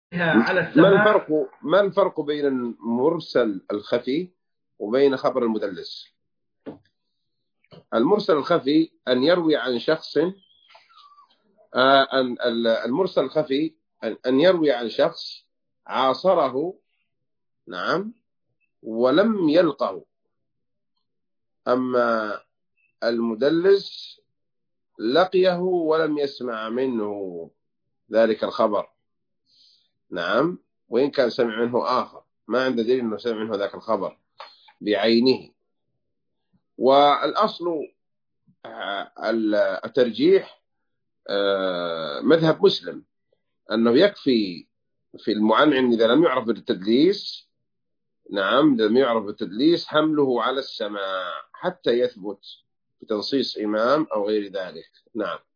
على ما السماع. الفرق ما الفرق بين المرسل الخفي وبين خبر المدلس؟ المرسل الخفي أن يروي عن شخص، المرسل الخفي أن يروي عن شخص عاصره، نعم، ولم يلقه. أما المدلس لقيه ولم يسمع منه ذلك الخبر، نعم، وإن كان سمع منه آخر، ما عنده دليل أنه سمع منه ذاك الخبر بعينه. والأصل الترجيح مذهب مسلم، أنه يكفي في المعنعن إذا لم يعرف بالتدليس، نعم، لم يعرف بالتدليس حمله على السماع حتى يثبت بتنصيص إمام أو غير ذلك. نعم.